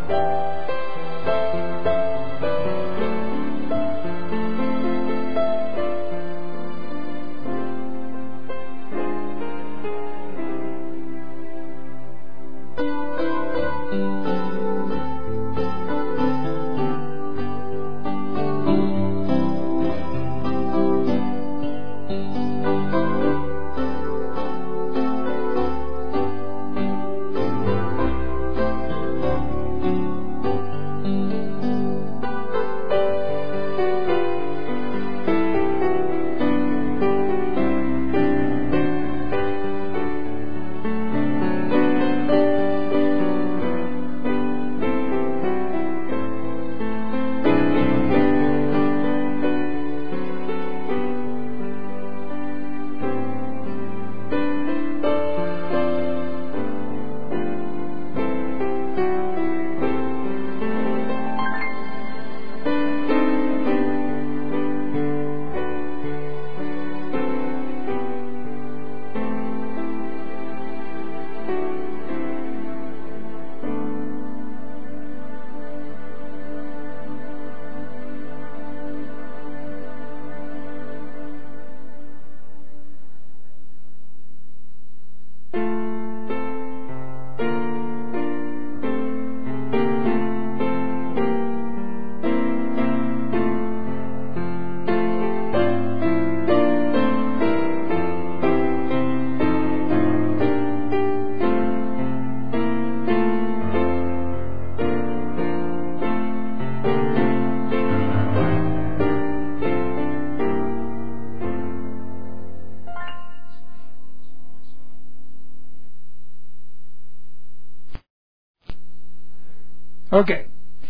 Okay.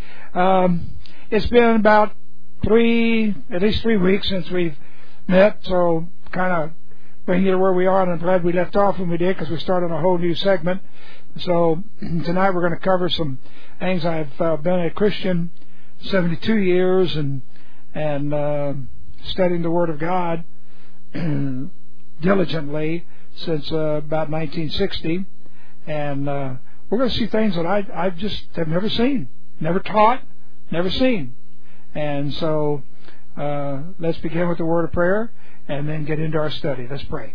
It's been about at least 3 weeks since we've met, so kind of bring you to where we are, and I'm glad we left off when we did, because we started a whole new segment. So tonight we're going to cover some things. I've been a Christian 72 years and studying the Word of God diligently since about 1960, and we're going to see things that I just have never seen, never taught, never seen. And so let's begin with the word of prayer and then get into our study. Let's pray.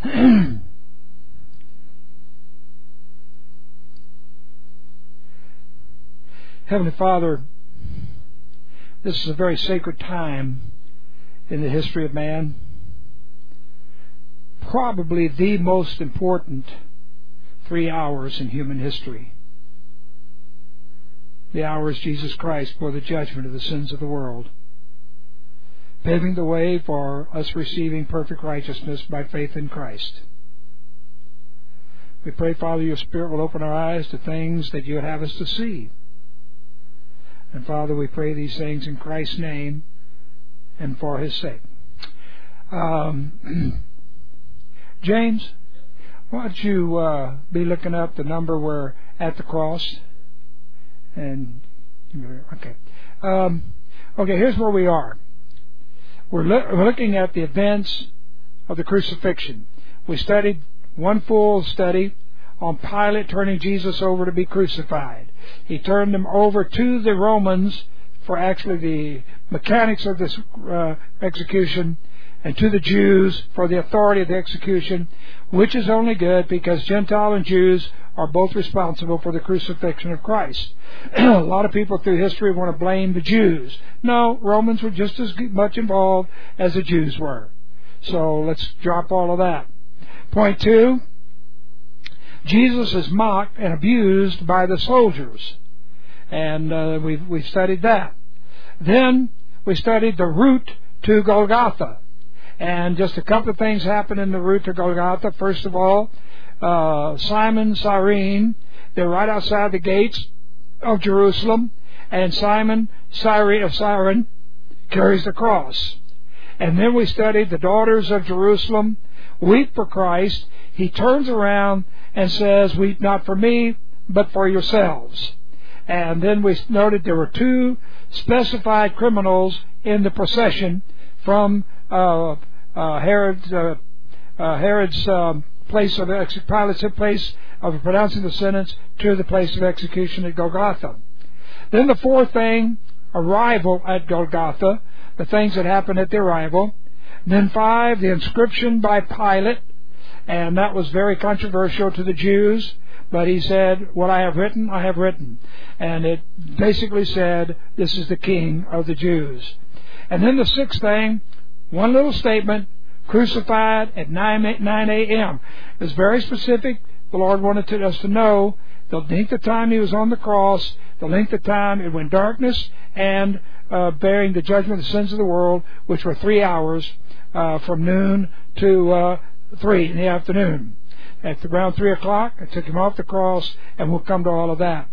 Heavenly Father, this is a very sacred time in the history of man. Probably the most important 3 hours in human history. The hours Jesus Christ bore the judgment of the sins of the world, paving the way for us receiving perfect righteousness by faith in Christ. We pray, Father, your Spirit will open our eyes to things that you would have us to see. And Father, we pray these things in Christ's name and for his sake. James, why don't you be looking up the number we're at the cross? And okay, here's where we are. We're looking at the events of the crucifixion. We studied one full study on Pilate turning Jesus over to be crucified. He turned him over to the Romans for actually the mechanics of this execution, and to the Jews for the authority of the execution, which is only good because Gentile and Jews are both responsible for the crucifixion of Christ. A lot of people through history want to blame the Jews. No, Romans were just as much involved as the Jews were. So let's drop all of that. Point 2, Jesus is mocked and abused by the soldiers. And we've studied that. Then we studied the route to Golgotha. And just a couple of things happen in the route to Golgotha. First of all, Simon Cyrene, they're right outside the gates of Jerusalem, and Simon of Cyrene carries the cross. And then we studied the daughters of Jerusalem weep for Christ. He turns around and says, "Weep not for me, but for yourselves." And then we noted there were 2 specified criminals in the procession from Herod's place of Pilate's place of pronouncing the sentence to the place of execution at Golgotha. Then the fourth thing, arrival at Golgotha, the things that happened at the arrival. Then 5, the inscription by Pilate, and that was very controversial to the Jews, but he said, what I have written, I have written. And it basically said, this is the King of the Jews. And then the 6th thing, one little statement, crucified at 9 a.m. It was very specific. The Lord wanted us to know the length of time He was on the cross, the length of time it went darkness, and bearing the judgment of the sins of the world, which were 3 hours from noon to 3 in the afternoon. At around 3 o'clock, I took Him off the cross, and we'll come to all of that.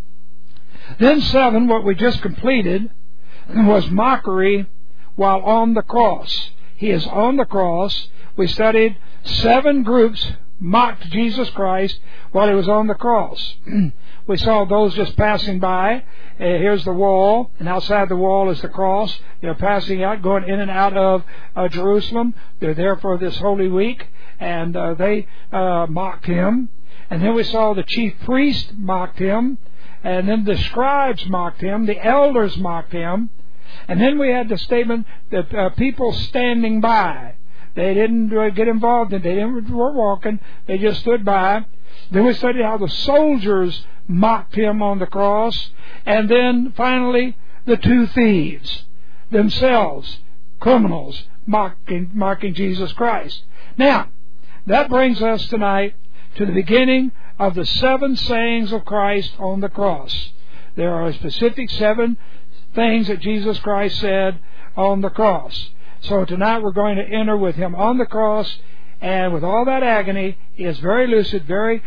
Then 7, what we just completed, was mockery while on the cross. He is on the cross. We studied 7 groups mocked Jesus Christ while He was on the cross. We saw those just passing by. Here's the wall, and outside the wall is the cross. They're passing out, going in and out of Jerusalem. They're there for this Holy Week, and they mocked Him. And then we saw the chief priest mocked Him, and then the scribes mocked Him, the elders mocked Him. And then we had the statement that people standing by. They didn't get involved in it. They weren't walking. They just stood by. Then we studied how the soldiers mocked Him on the cross. And then finally, the 2 thieves themselves, criminals, mocking Jesus Christ. Now, that brings us tonight to the beginning of the 7 sayings of Christ on the cross. There are specific 7 things that Jesus Christ said on the cross. So tonight we're going to enter with Him on the cross, and with all that agony, He is very lucid,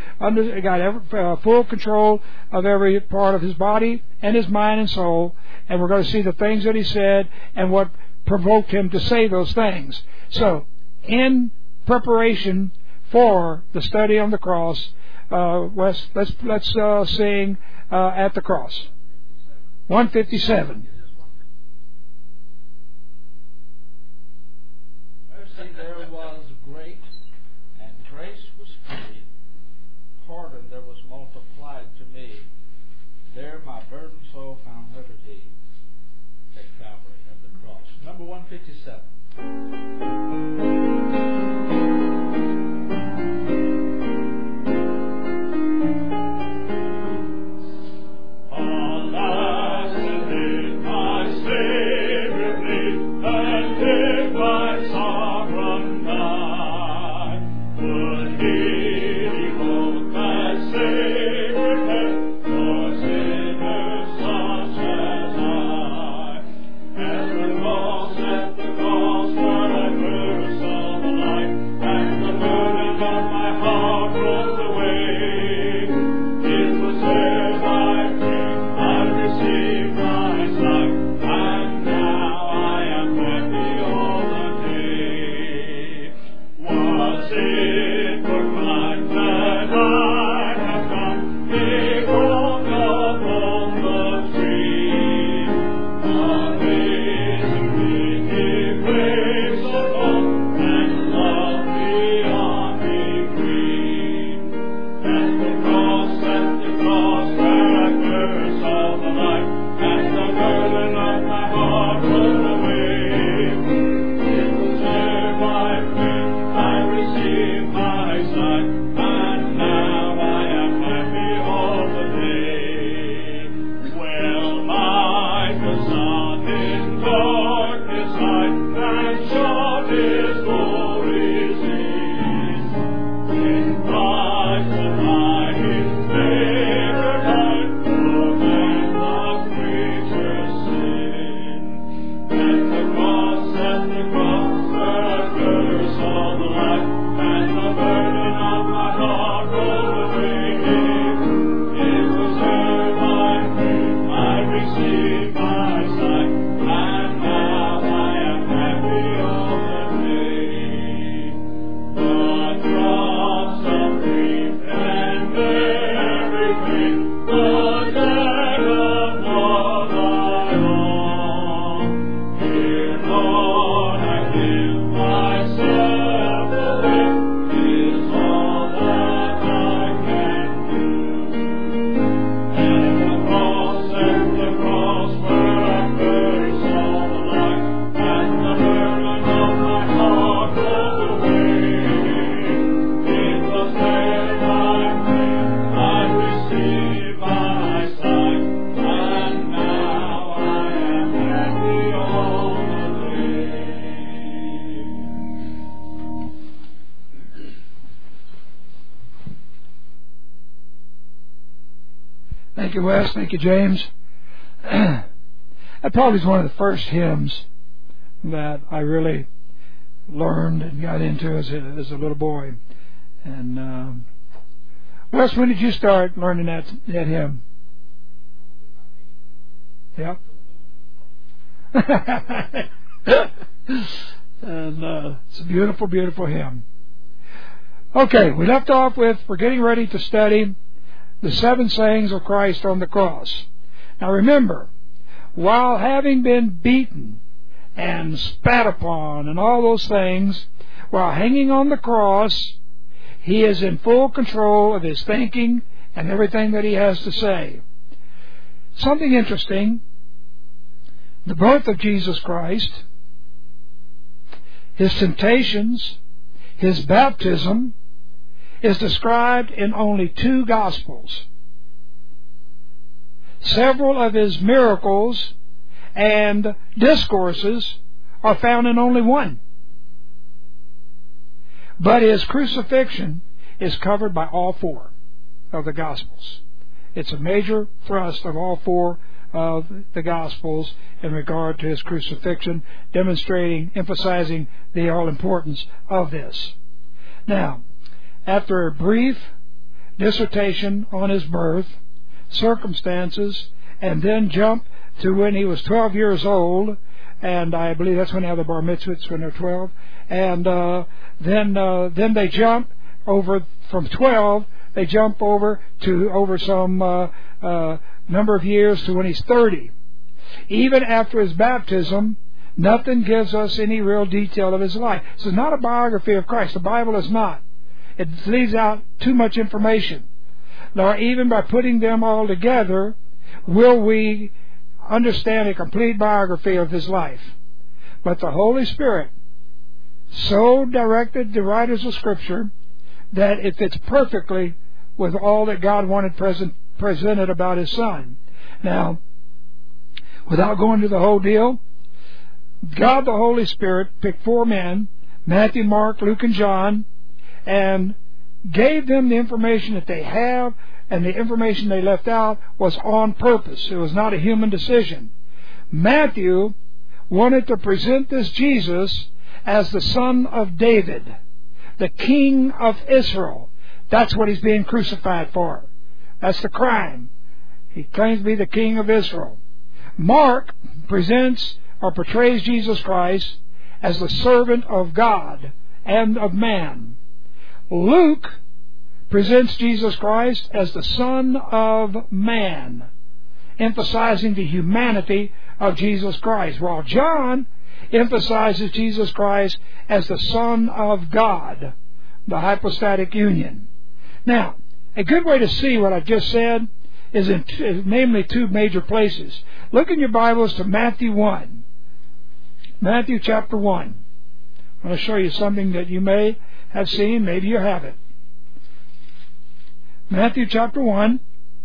got full control of every part of His body and His mind and soul, and we're going to see the things that He said and what provoked Him to say those things. So, in preparation for the study on the cross, let's sing At the Cross. 157. Mercy there was great, and grace was free. Pardon there was multiplied to me. There my burdened soul found liberty at Calvary, at the cross. Number 157. At the cross where I Thank you, Wes. Thank you, James. That probably is one of the first hymns that I really learned and got into as a little boy. And Wes, when did you start learning that hymn? Yeah. And it's a beautiful, beautiful hymn. Okay, we left off with, we're getting ready to study the 7 sayings of Christ on the cross. Now remember, while having been beaten and spat upon and all those things, while hanging on the cross, He is in full control of His thinking and everything that He has to say. Something interesting, the birth of Jesus Christ, His temptations, His baptism, is described in only 2 Gospels. Several of His miracles and discourses are found in only 1. But His crucifixion is covered by all 4 of the Gospels. It's a major thrust of all 4 of the Gospels in regard to His crucifixion, demonstrating, emphasizing the all-importance of this. Now, after a brief dissertation on His birth, circumstances, and then jump to when He was 12 years old, and I believe that's when they have the bar mitzvahs, when they're 12, and then they jump over from 12, they jump over some number of years to when He's 30. Even after His baptism, nothing gives us any real detail of His life. This is not a biography of Christ. The Bible is not. It leaves out too much information. Nor even by putting them all together will we understand a complete biography of His life. But the Holy Spirit so directed the writers of Scripture that it fits perfectly with all that God wanted presented about His Son. Now, without going to the whole deal, God the Holy Spirit picked 4 men, Matthew, Mark, Luke, and John, and gave them the information that they have, and the information they left out was on purpose. It was not a human decision. Matthew wanted to present this Jesus as the son of David, the king of Israel. That's what He's being crucified for. That's the crime. He claims to be the king of Israel. Mark presents or portrays Jesus Christ as the servant of God and of man. Luke presents Jesus Christ as the Son of Man, emphasizing the humanity of Jesus Christ, while John emphasizes Jesus Christ as the Son of God, the hypostatic union. Now, a good way to see what I've just said is in namely 2 major places. Look in your Bibles to Matthew 1. Matthew chapter 1. I want to show you something that you may have seen, maybe you haven't. Matthew chapter 1.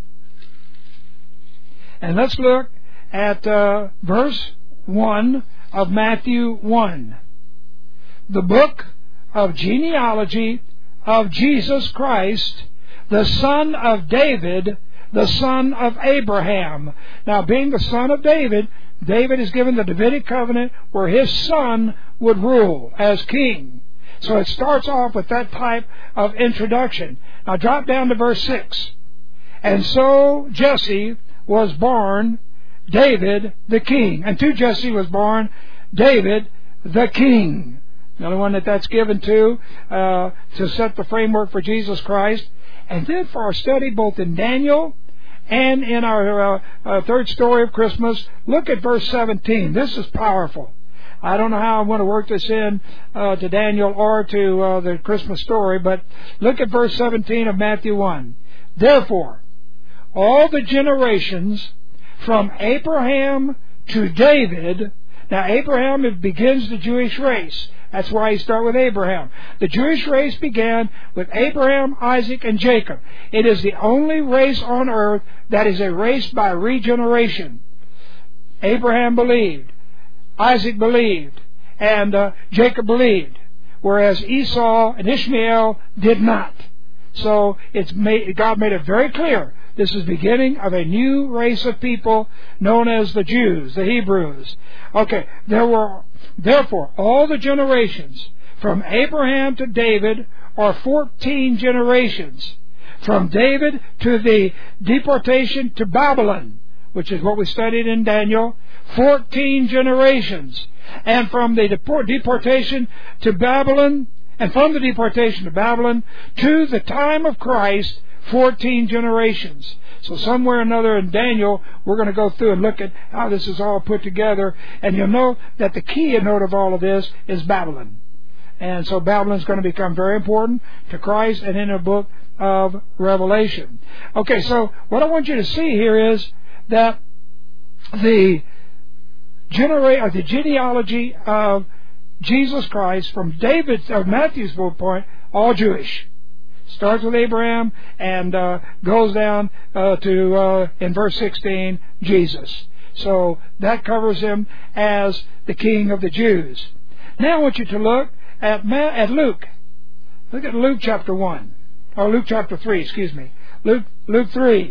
And let's look at verse 1 of Matthew 1. The book of genealogy of Jesus Christ, the son of David, the son of Abraham. Now, being the son of David, David is given the Davidic covenant where his son would rule as king. So it starts off with that type of introduction. Now drop down to verse 6. And so Jesse was born David the king. And to Jesse was born David the king. Another one that's given to set the framework for Jesus Christ. And then for our study both in Daniel and in our third story of Christmas, look at verse 17. This is powerful. I don't know how I'm going to work this in to Daniel or to the Christmas story, but look at verse 17 of Matthew 1. Therefore, all the generations from Abraham to David. Now, Abraham, it begins the Jewish race. That's why you start with Abraham. The Jewish race began with Abraham, Isaac, and Jacob. It is the only race on earth that is a race by regeneration. Abraham believed, Isaac believed, and Jacob believed, whereas Esau and Ishmael did not. So God made it very clear This is the beginning of a new race of people known as the Jews, the Hebrews. Okay, therefore, all the generations from Abraham to David are 14 generations. From David to the deportation to Babylon, which is what we studied in Daniel, 14 generations. And from the deportation to Babylon, and from the deportation to Babylon to the time of Christ, 14 generations. So somewhere or another in Daniel, we're going to go through and look at how this is all put together. And you'll know that the key note of all of this is Babylon. And so Babylon is going to become very important to Christ and in the book of Revelation. Okay, so what I want you to see here is that the genealogy of Jesus Christ from Matthew's point, all Jewish. Starts with Abraham and goes down to, in verse 16, Jesus. So that covers him as the King of the Jews. Now I want you to look at Luke. Look at Luke chapter 1. Or Luke chapter 3, excuse me. Luke 3.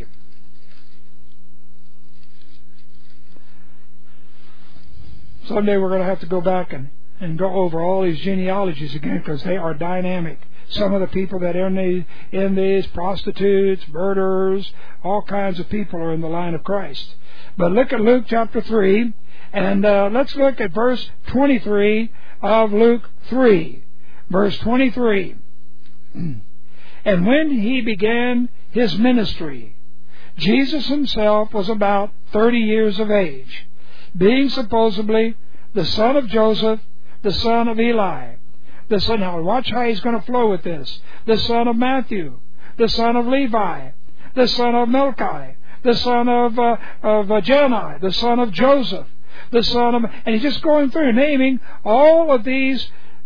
Someday we're going to have to go back and go over all these genealogies again because they are dynamic. Some of the people that are in these prostitutes, murderers, all kinds of people are in the line of Christ. But look at Luke chapter 3, and let's look at verse 23 of Luke 3. Verse 23. And when he began his ministry, Jesus himself was about 30 years of age, being supposedly the son of Joseph, the son of Eli, the son, now watch how he's going to flow with this, the son of Matthew, the son of Levi, the son of Melchi, the son of Jani, the son of Joseph, the son of, and he's just going through naming all of these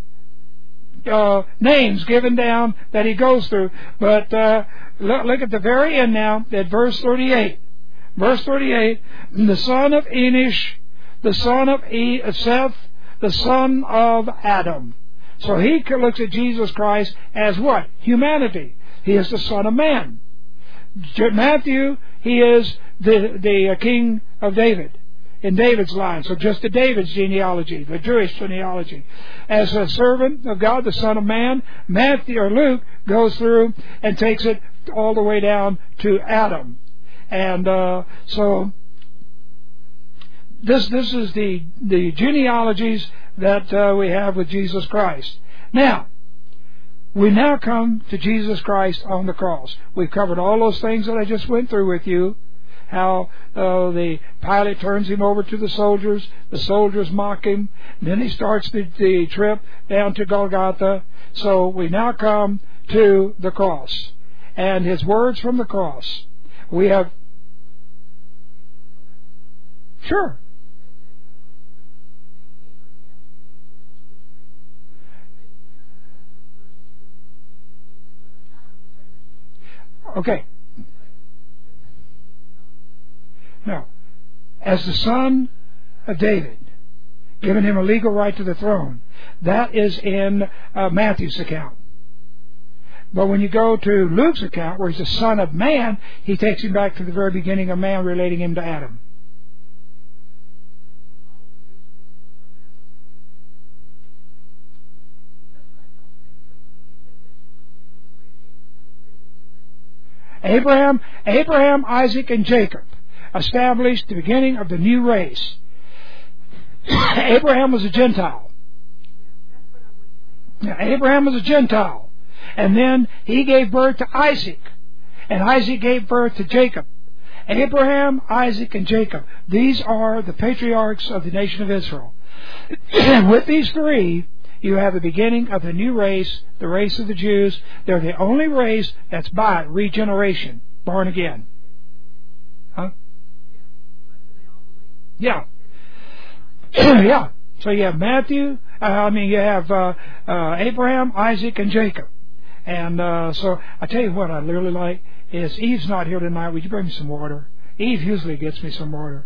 names given down that he goes through. But look at the very end now at verse 38. Verse 38, the son of Enosh, the son of Seth, the son of Adam. So he looks at Jesus Christ as what? Humanity. He is the Son of Man. Matthew, he is the King of David, in David's line. So just the David's genealogy, the Jewish genealogy. As a servant of God, the Son of Man, Matthew or Luke goes through and takes it all the way down to Adam. And so this is the genealogies that we have with Jesus Christ. Now, we now come to Jesus Christ on the cross. We've covered all those things that I just went through with you. How the Pilate turns him over to the soldiers mock him, then he starts the trip down to Golgotha. So we now come to the cross and his words from the cross. We have, sure. Okay. Now, as the son of David, giving him a legal right to the throne, that is in Matthew's account. But when you go to Luke's account, where he's the Son of Man, he takes him back to the very beginning of man, relating him to Adam. Abraham, Isaac, and Jacob established the beginning of the new race. Abraham was a Gentile. Abraham was a Gentile. And then he gave birth to Isaac. And Isaac gave birth to Jacob. Abraham, Isaac, and Jacob. These are the patriarchs of the nation of Israel. And with these three, you have the beginning of the new race, the race of the Jews. They're the only race that's by regeneration, born again. Huh? Yeah. Yeah. So you have Matthew, you have Abraham, Isaac, and Jacob. And so I tell you what I really like is Eve's not here tonight. Would you bring me some water? Eve usually gets me some water.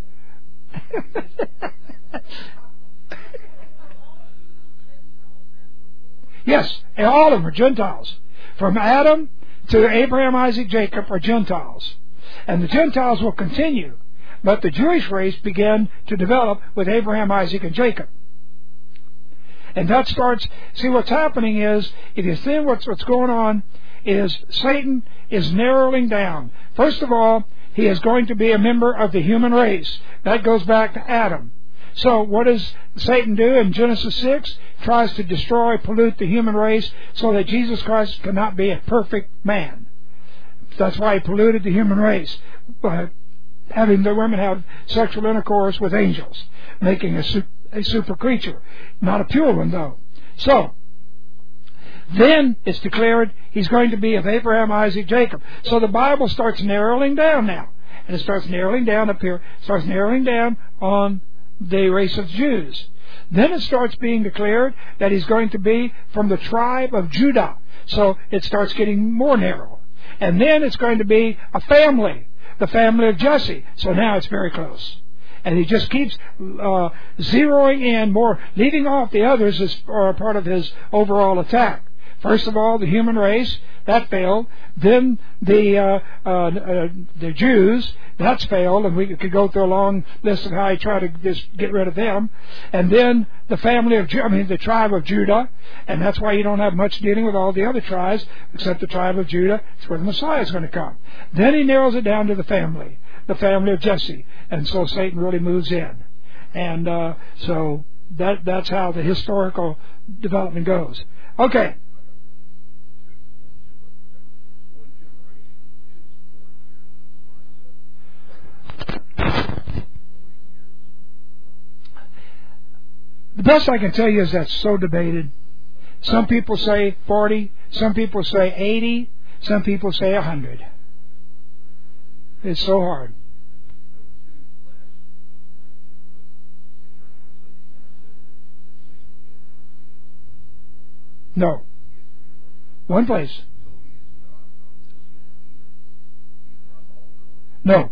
Yes, all of them are Gentiles. From Adam to Abraham, Isaac, Jacob are Gentiles. And the Gentiles will continue. But the Jewish race began to develop with Abraham, Isaac, and Jacob. And that starts, see what's happening is, if you see what's going on, is Satan is narrowing down. First of all, he is going to be a member of the human race. That goes back to Adam. So what does Satan do in Genesis 6? Tries to destroy, pollute the human race so that Jesus Christ cannot be a perfect man. That's why he polluted the human race by having the women have sexual intercourse with angels, making a super creature. Not a pure one, though. So, then it's declared he's going to be of Abraham, Isaac, Jacob. So the Bible starts narrowing down now. And it starts narrowing down up here. It starts narrowing down on the race of Jews. Then it starts being declared that he's going to be from the tribe of Judah. So it starts getting more narrow. And then it's going to be a family, the family of Jesse. So now it's very close. And he just keeps zeroing in more, leaving off the others as part of his overall attack. First of all, the human race, that failed. Then the Jews, that's failed, and we could go through a long list of how he tried to just get rid of them. And then the the tribe of Judah, and that's why you don't have much dealing with all the other tribes except the tribe of Judah. It's where the Messiah is going to come. Then he narrows it down to the family of Jesse, and so Satan really moves in, and so that's how the historical development goes. Okay. The best I can tell you is that's so debated. Some people say 40, some people say 80, some people say 100. It's so hard. No. One place. No.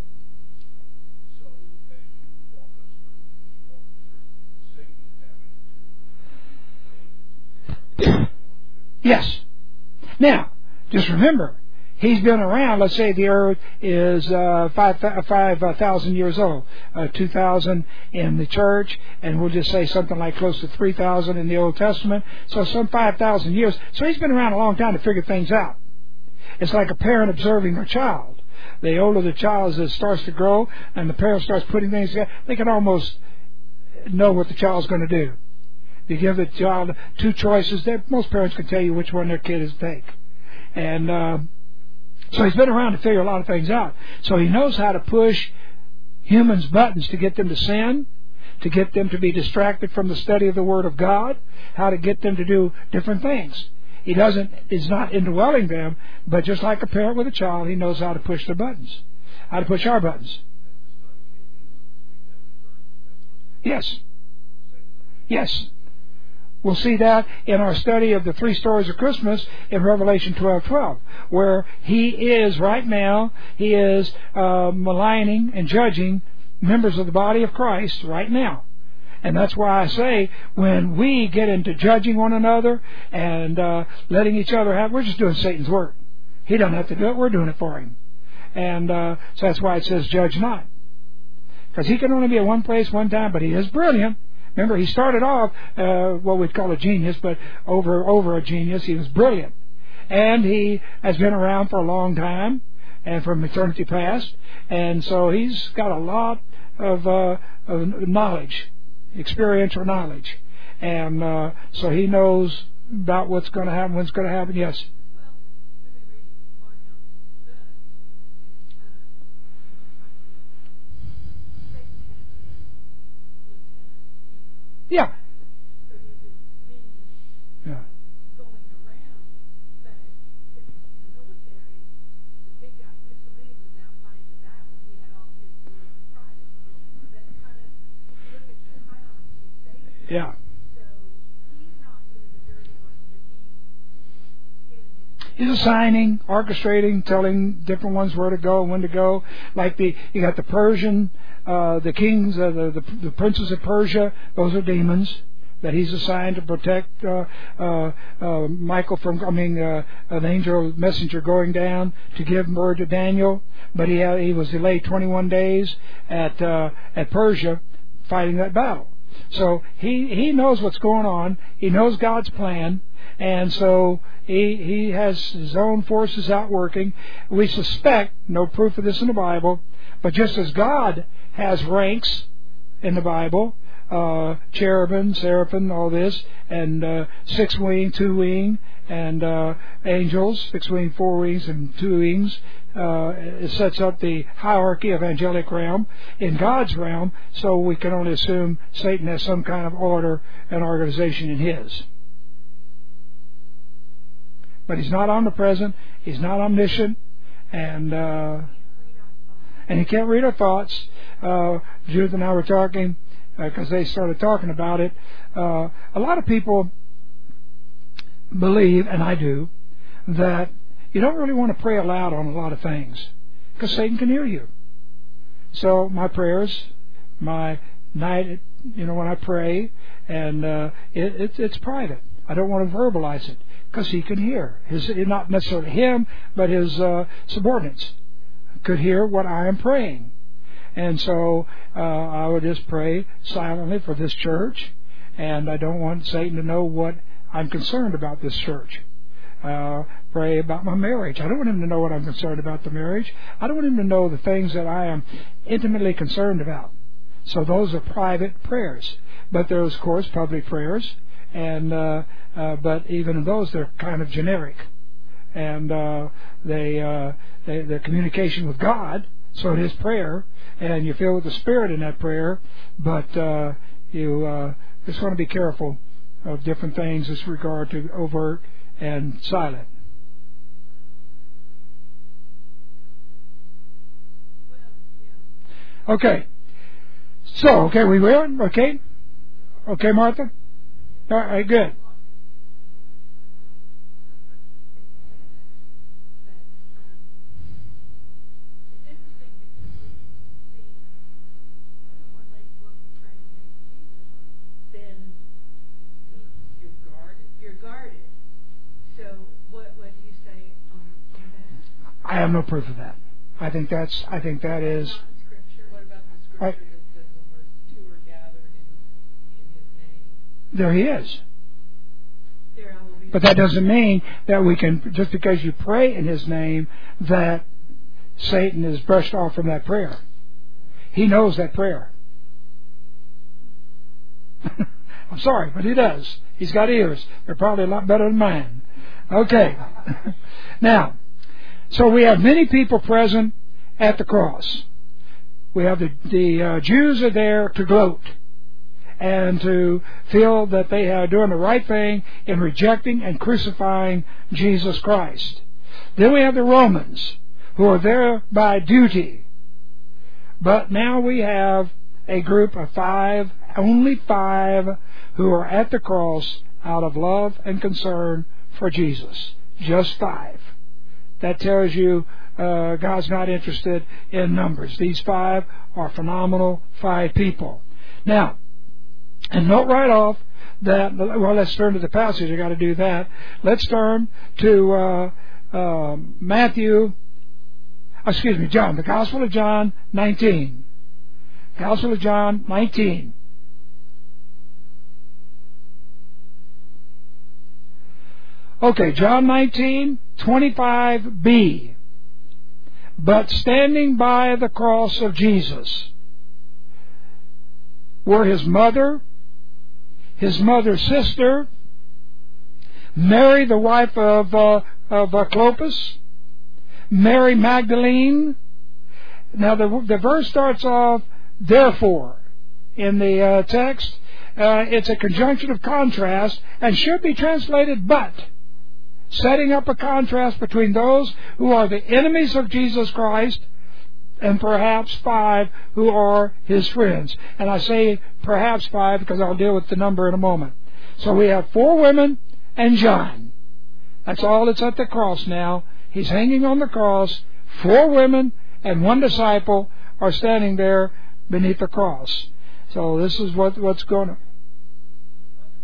Yes. Now, just remember, he's been around. Let's say the earth is 5,000 years old, 2,000 in the church, and we'll just say something like close to 3,000 in the Old Testament. So some 5,000 years. So he's been around a long time to figure things out. It's like a parent observing their child. The older the child starts to grow, and the parent starts putting things together, they can almost know what the child's going to do. You give the child two choices, most parents can tell you which one their kid is to take. And so he's been around to figure a lot of things out. So he knows how to push humans' buttons to get them to sin, to get them to be distracted from the study of the Word of God, how to get them to do different things. He's not indwelling them, but just like a parent with a child, he knows how to push their buttons, how to push our buttons. Yes. Yes. We'll see that in our study of the three stories of Christmas in Revelation 12:12, where he is right now, he is maligning and judging members of the body of Christ right now. And that's why I say when we get into judging one another and letting each other have, we're just doing Satan's work. He doesn't have to do it, we're doing it for him. And so that's why it says judge not. Because he can only be at one place one time, but he is brilliant. Remember, he started off what we'd call a genius, but over a genius. He was brilliant. And he has been around for a long time, and from eternity past. And so he's got a lot of knowledge, experiential knowledge. And so he knows about what's going to happen, when it's going to happen. Yes? Yeah. Yeah. Yeah. He's assigning, orchestrating, telling different ones where to go and when to go. Like you got the Persian, the kings, the princes of Persia. Those are demons. that he's assigned to protect Michael from, an angel messenger going down to give word to Daniel. But he was delayed 21 days at Persia fighting that battle. So he knows what's going on. He knows God's plan. And so he has his own forces out working. We suspect, no proof of this in the Bible, but just as God has ranks in the Bible, cherubim, seraphim, all this, and 6 wing, 2 wing, and angels, 6 wing, 4 wings, and 2 wings. It sets up the hierarchy of angelic realm in God's realm, so we can only assume Satan has some kind of order and organization in his. But he's not omnipresent, he's not omniscient, and he can't read our thoughts. Judith and I were talking, because they started talking about it. A lot of people believe, and I do, that you don't really want to pray aloud on a lot of things, because Satan can hear you. So my prayers, my night, when I pray, and it's private. I don't want to verbalize it, because he can hear. Not necessarily him, but his subordinates could hear what I am praying. And so I would just pray silently for this church, and I don't want Satan to know what I'm concerned about this church. Pray about my marriage. I don't want him to know what I'm concerned about the marriage. I don't want him to know the things that I am intimately concerned about. So those are private prayers. But there's, of course, public prayers, and but even in those, they're kind of generic, and they're communication with God. So it is prayer, and you feel with the Spirit in that prayer. But you just want to be careful of different things as regard to overt and silent. Okay. So, we will? Okay? Okay, Martha? All right, good. I have no proof of that. I think that is. What about the scripture that says when 2 are gathered in his name? There he is. But that doesn't mean that we can, just because you pray in his name, that Satan is brushed off from that prayer. He knows that prayer. I'm sorry, but he does. He's got ears. They're probably a lot better than mine. Okay. Now, so we have many people present at the cross. We have the Jews are there to gloat and to feel that they are doing the right thing in rejecting and crucifying Jesus Christ. Then we have the Romans, who are there by duty. But now we have a group of 5, only 5, who are at the cross out of love and concern for Jesus. Just 5. That tells you God's not interested in numbers. These 5 are phenomenal 5 people. Now, and note right off that, well, let's turn to the passage. I got to do that. Let's turn to John, the Gospel of John 19. Gospel of John 19. Okay, John 19, 25b. But standing by the cross of Jesus were his mother's sister, Mary, the wife of Clopas, Mary Magdalene. Now the verse starts off, therefore, in the text. It's a conjunction of contrast and should be translated but, setting up a contrast between those who are the enemies of Jesus Christ and perhaps 5 who are his friends. And I say perhaps 5 because I'll deal with the number in a moment. So we have 4 women and John. That's all that's at the cross now. He's hanging on the cross. 4 women and 1 disciple are standing there beneath the cross. So this is what's going on.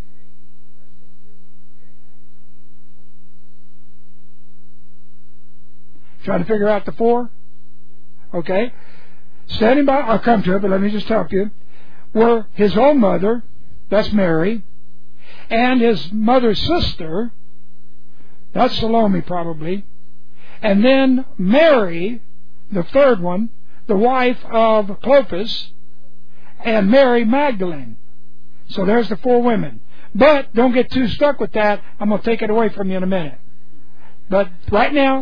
Trying to figure out the 4? Okay. Standing by, I'll come to it, but let me just help you, were his own mother, that's Mary, and his mother's sister, that's Salome probably, and then Mary, the third one, the wife of Clopas, and Mary Magdalene. So there's the 4 women. But don't get too stuck with that. I'm going to take it away from you in a minute. But right now,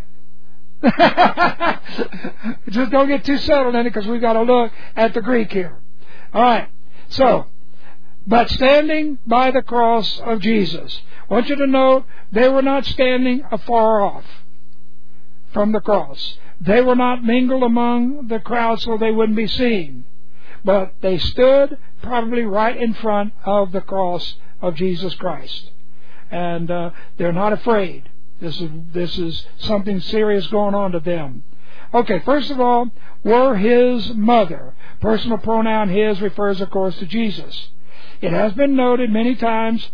just don't get too settled in it, because we've got to look at the Greek here. All right. So, but standing by the cross of Jesus. I want you to note, they were not standing afar off from the cross. They were not mingled among the crowd so they wouldn't be seen. But they stood probably right in front of the cross of Jesus Christ. And they're not afraid. This is something serious going on to them. Okay, first of all, were his mother. Personal pronoun his refers, of course, to Jesus. It has been noted many times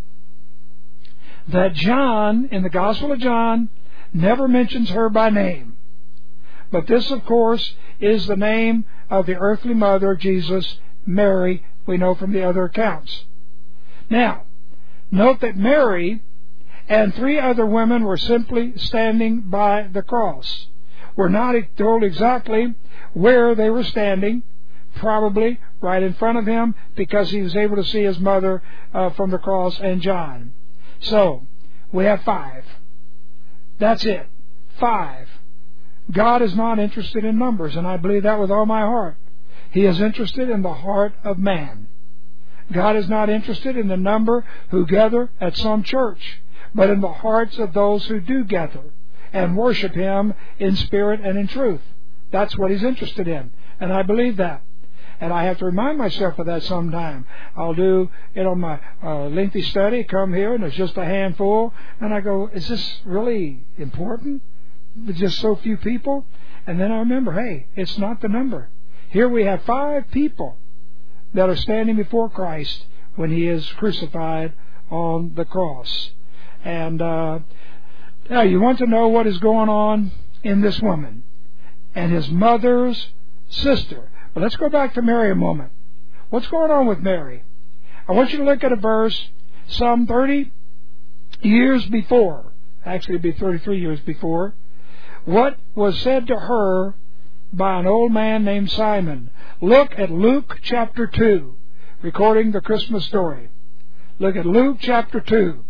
that John, in the Gospel of John, never mentions her by name. But this, of course, is the name of the earthly mother of Jesus, Mary, we know from the other accounts. Now, note that Mary and 3 other women were simply standing by the cross. We're not told exactly where they were standing, probably right in front of him, because he was able to see his mother from the cross and John. So, we have 5. That's it. 5. God is not interested in numbers, and I believe that with all my heart. He is interested in the heart of man. God is not interested in the number who gather at some church, but in the hearts of those who do gather and worship Him in spirit and in truth. That's what He's interested in, and I believe that. And I have to remind myself of that sometime. I'll do, my lengthy study, come here, and there's just a handful, and I go, is this really important? With just so few people? And then I remember, hey, it's not the number. Here we have 5 people that are standing before Christ when He is crucified on the cross. And now you want to know what is going on in this woman and his mother's sister. But let's go back to Mary a moment. What's going on with Mary? I want you to look at a verse some 30 years before. Actually, it'd be 33 years before. What was said to her by an old man named Simon. Look at Luke chapter 2, recording the Christmas story. Look at Luke chapter 2.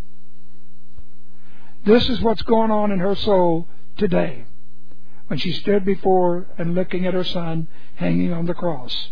This is what's going on in her soul today when she stood before and looking at her son hanging on the cross.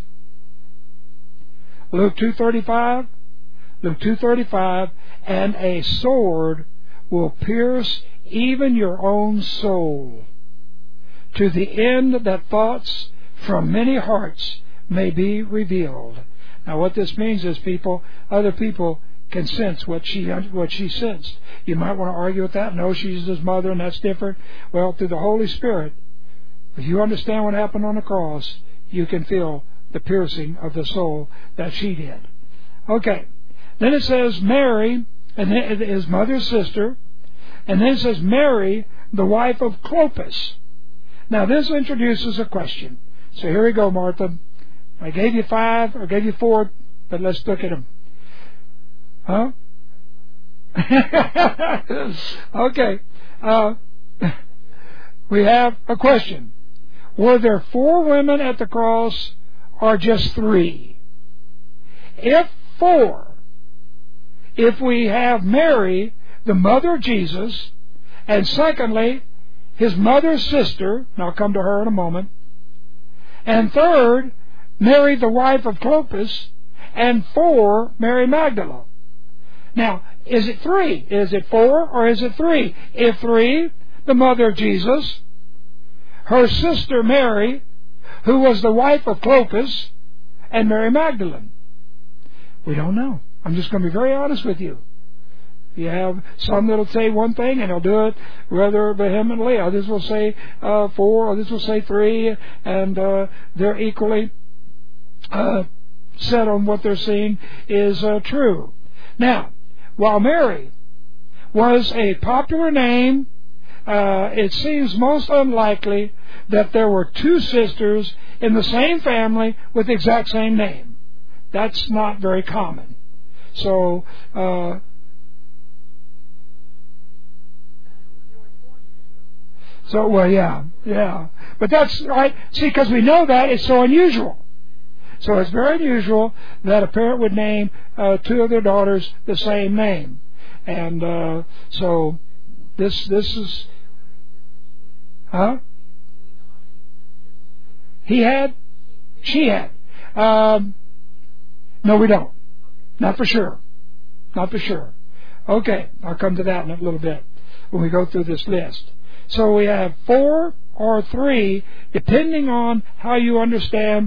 Luke 2:35. Luke 2:35. And a sword will pierce even your own soul, to the end that thoughts from many hearts may be revealed. Now what this means is, other people can sense what she sensed. You might want to argue with that. No, she's his mother and that's different. Well, through the Holy Spirit, if you understand what happened on the cross, you can feel the piercing of the soul that she did. Okay. Then it says Mary, and his mother's sister, and then it says Mary, the wife of Clopas. Now this introduces a question. So here we go, Martha. I gave you 5, or gave you 4, but let's look at them. Huh? Okay. We have a question. Were there 4 women at the cross or just 3? If 4, if we have Mary, the mother of Jesus, and secondly, his mother's sister, and I'll come to her in a moment, and third, Mary, the wife of Clopas, and 4, Mary Magdalene. Now, is it 3? Is it 4 or is it 3? If 3, the mother of Jesus, her sister Mary, who was the wife of Clopas, and Mary Magdalene. We don't know. I'm just going to be very honest with you. You have some that'll say one thing and they'll do it rather vehemently. Others will say 4, others will say 3, and they're equally set on what they're seeing is true. Now, while Mary was a popular name it seems most unlikely that there were two sisters in the same family with the exact same name. That's not very common. So, well, yeah. But that's right. See, because we know that it's so unusual. So it's very unusual that a parent would name two of their daughters the same name. And so this is, huh? She had. No, we don't. Not for sure. Okay, I'll come to that in a little bit when we go through this list. So we have 4 or 3, depending on how you understand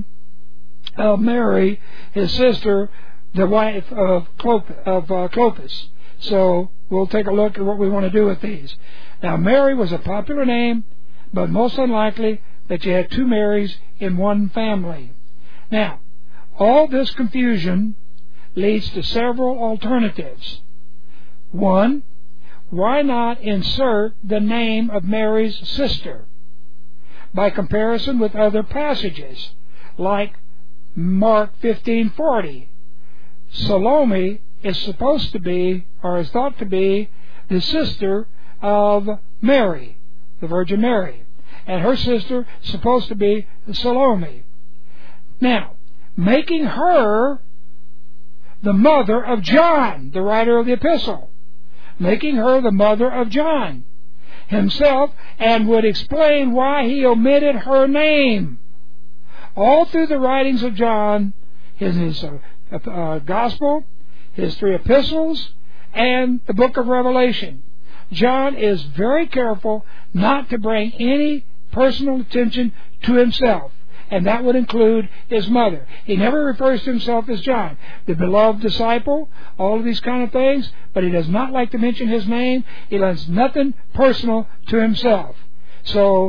Mary, his sister, the wife of Clopas. So we'll take a look at what we want to do with these. Now, Mary was a popular name, but most unlikely that you had 2 Marys in one family. Now, all this confusion leads to several alternatives. 1, why not insert the name of Mary's sister by comparison with other passages, like Mark 15:40? Salome is supposed to be, or is thought to be, the sister of Mary, the Virgin Mary, and her sister is supposed to be Salome. Now, making her the mother of John, the writer of the epistle, making her the mother of John himself, and would explain why he omitted her name. All through the writings of John, his gospel, his 3 epistles, and the book of Revelation, John is very careful not to bring any personal attention to himself, and that would include his mother. He never refers to himself as John, the beloved disciple, all of these kind of things, but he does not like to mention his name. He lends nothing personal to himself. So,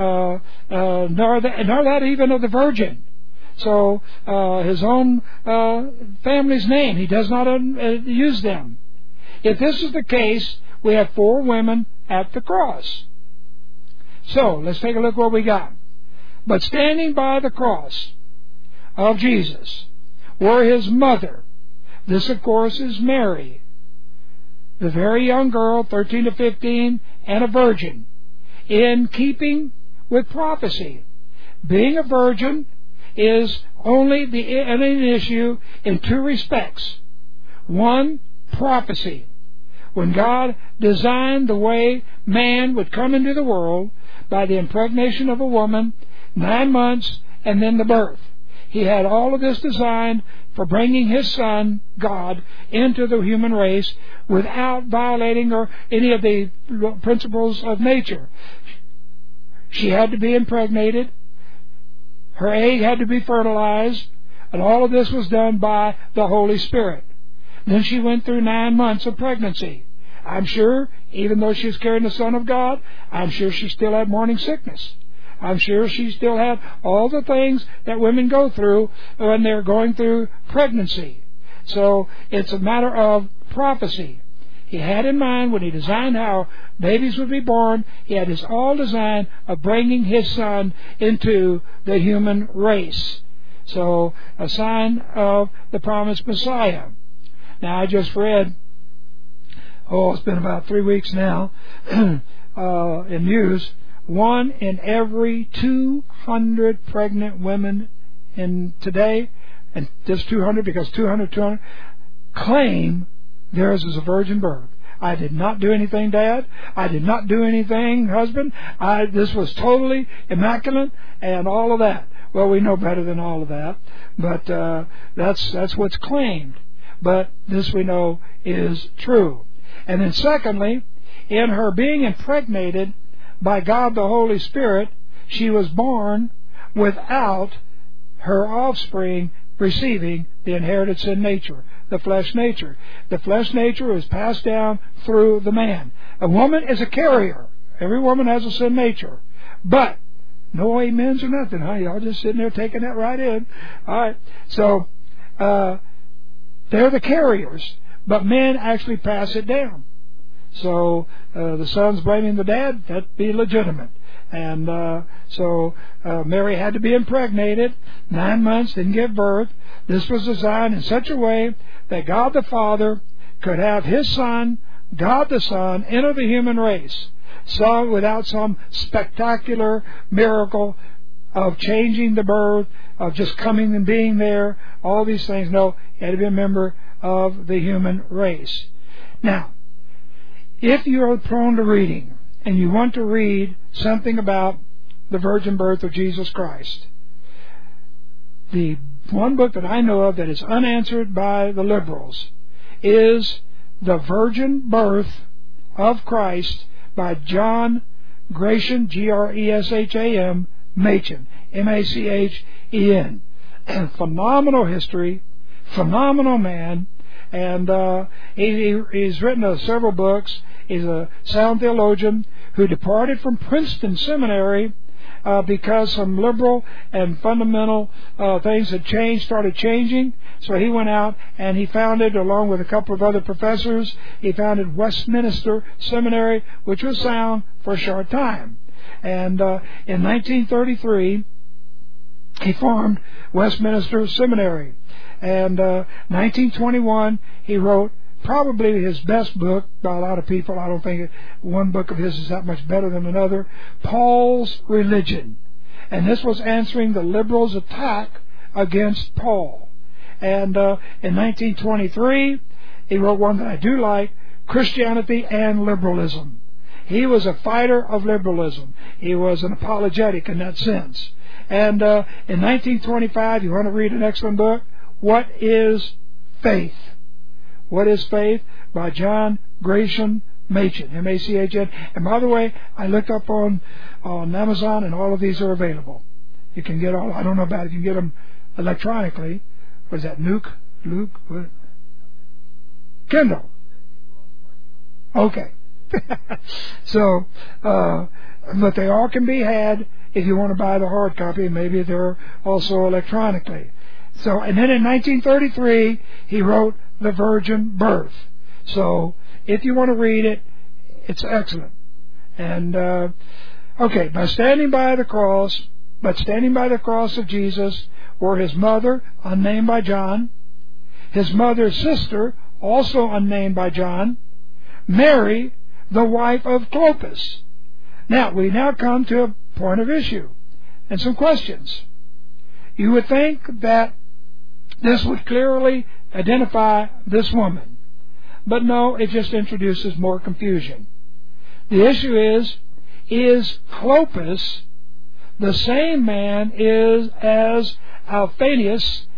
nor that even of the Virgin. So, his own family's name, he does not use them. If this is the case, we have 4 women at the cross. So, let's take a look what we got. But standing by the cross of Jesus were his mother. This, of course, is Mary, the very young girl, 13 to 15, and a virgin, in keeping with prophecy. Being a virgin is only an issue in 2 respects. 1, prophecy. When God designed the way man would come into the world by the impregnation of a woman, 9 months, and then the birth. He had all of this designed for bringing his Son, God, into the human race without violating or any of the principles of nature. She had to be impregnated. Her egg had to be fertilized. And all of this was done by the Holy Spirit. Then she went through 9 months of pregnancy. I'm sure, even though she was carrying the Son of God, I'm sure she still had morning sickness. I'm sure she still had all the things that women go through when they're going through pregnancy. So it's a matter of prophecy. He had in mind, when he designed how babies would be born, he had his all design of bringing his Son into the human race. So, a sign of the promised Messiah. Now, I just read, it's been about 3 weeks now, in news, 1 in every 200 pregnant women in today, and just 200 because 200, claim theirs is a virgin birth. I did not do anything, Dad. I did not do anything, husband. This was totally immaculate and all of that. Well, we know better than all of that, but that's what's claimed. But this we know is true. And then secondly, in her being impregnated by God the Holy Spirit, she was born without her offspring receiving the inherited sin nature, the flesh nature. The flesh nature is passed down through the man. A woman is a carrier. Every woman has a sin nature. But no amens or nothing, huh? Y'all just sitting there taking that right in. All right. So, they're the carriers, but men actually pass it down. So the son's blaming the dad. That'd be legitimate. And so Mary had to be impregnated. 9 months, didn't give birth. This was designed in such a way that God the Father could have His Son, God the Son, enter the human race. So without some spectacular miracle of changing the birth, of just coming and being there, all these things. No, he had to be a member of the human race. Now, if you are prone to reading and you want to read something about the virgin birth of Jesus Christ, the one book that I know of that is unanswered by the liberals is The Virgin Birth of Christ by John Gresham, Gresham, Machen, Machen. Phenomenal history, phenomenal man, and he's written several books. He's a sound theologian who departed from Princeton Seminary because some liberal and fundamental things had started changing. So he went out and he founded, along with a couple of other professors, he founded Westminster Seminary, which was sound for a short time. And in 1933, he formed Westminster Seminary. And 1921, he wrote probably his best book by a lot of people. I don't think one book of his is that much better than another, Paul's Religion. And this was answering the liberals' attack against Paul. And in 1923, he wrote one that I do like, Christianity and Liberalism. He was a fighter of liberalism. He was an apologetic in that sense. And in 1925, you want to read an excellent book, What is Faith? What is Faith? By John Gresham Machen, Machen. And by the way, I looked up on Amazon, and all of these are available. You can get all, I don't know about it, you can get them electronically. What is that, Luke? What? Kindle. Okay. So, but they all can be had if you want to buy the hard copy. Maybe they're also electronically. So, and then in 1933, he wrote The Virgin Birth. So, if you want to read it, it's excellent. And, okay, by standing by the cross of Jesus were his mother, unnamed by John, his mother's sister, also unnamed by John, Mary, the wife of Clopas. Now, we now come to a point of issue and some questions. You would think that this would clearly identify this woman. But no, it just introduces more confusion. The issue is Clopas the same man as Alphaeus,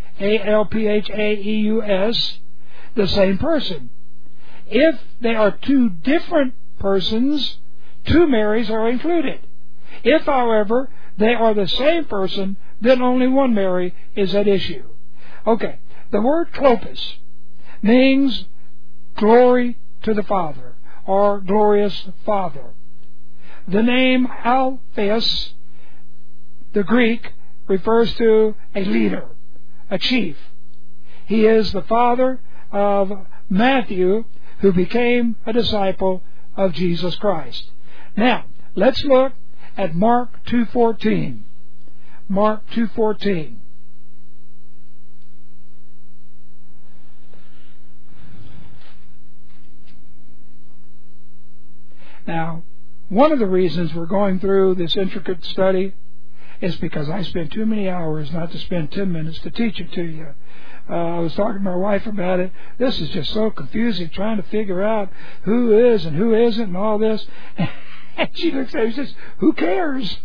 Alphaeus, the same person? If they are two different persons, two Marys are included. If, however, they are the same person, then only one Mary is at issue. Okay, the word Clopas means glory to the Father, or glorious Father. The name Alphaeus, the Greek, refers to a leader, a chief. He is the father of Matthew, who became a disciple of Jesus Christ. Now, let's look at Mark 2:14. Mark 2:14. Now, one of the reasons we're going through this intricate study is because I spent too many hours not to spend 10 minutes to teach it to you. I was talking to my wife about it. This is just so confusing, trying to figure out who is and who isn't and all this. And she looks at me and says, "Who cares?"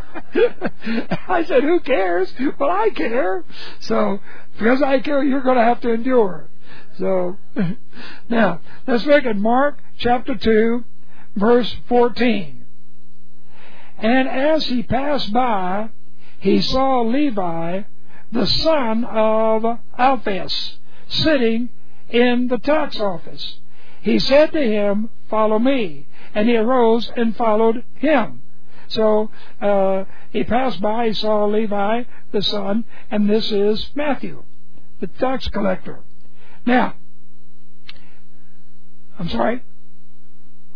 I said, "Who cares?" "Well, I care. So, because I care, you're going to have to endure." So, now, let's look at Mark chapter 2, verse 14. And as he passed by, he saw Levi, the son of Alphaeus, sitting in the tax office. He said to him, "Follow me." And he arose and followed him. So he passed by, he saw Levi, the son, and this is Matthew, the tax collector. Now, I'm sorry?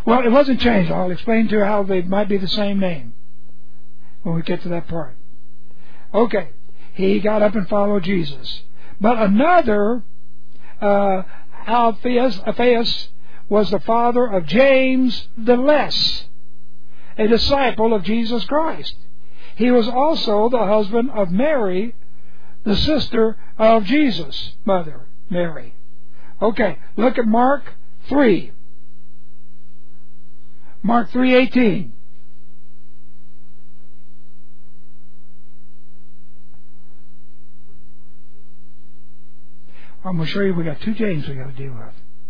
Well, it wasn't changed. I'll explain to you how they might be the same name when we get to that part. Okay. He got up and followed Jesus. But another, Alphaeus was the father of James the Less, a disciple of Jesus Christ. He was also the husband of Mary, the sister of Jesus' mother, Mary. Okay, look at Mark 3. Mark 3:18. I'm going to show you we got two James we got to deal with.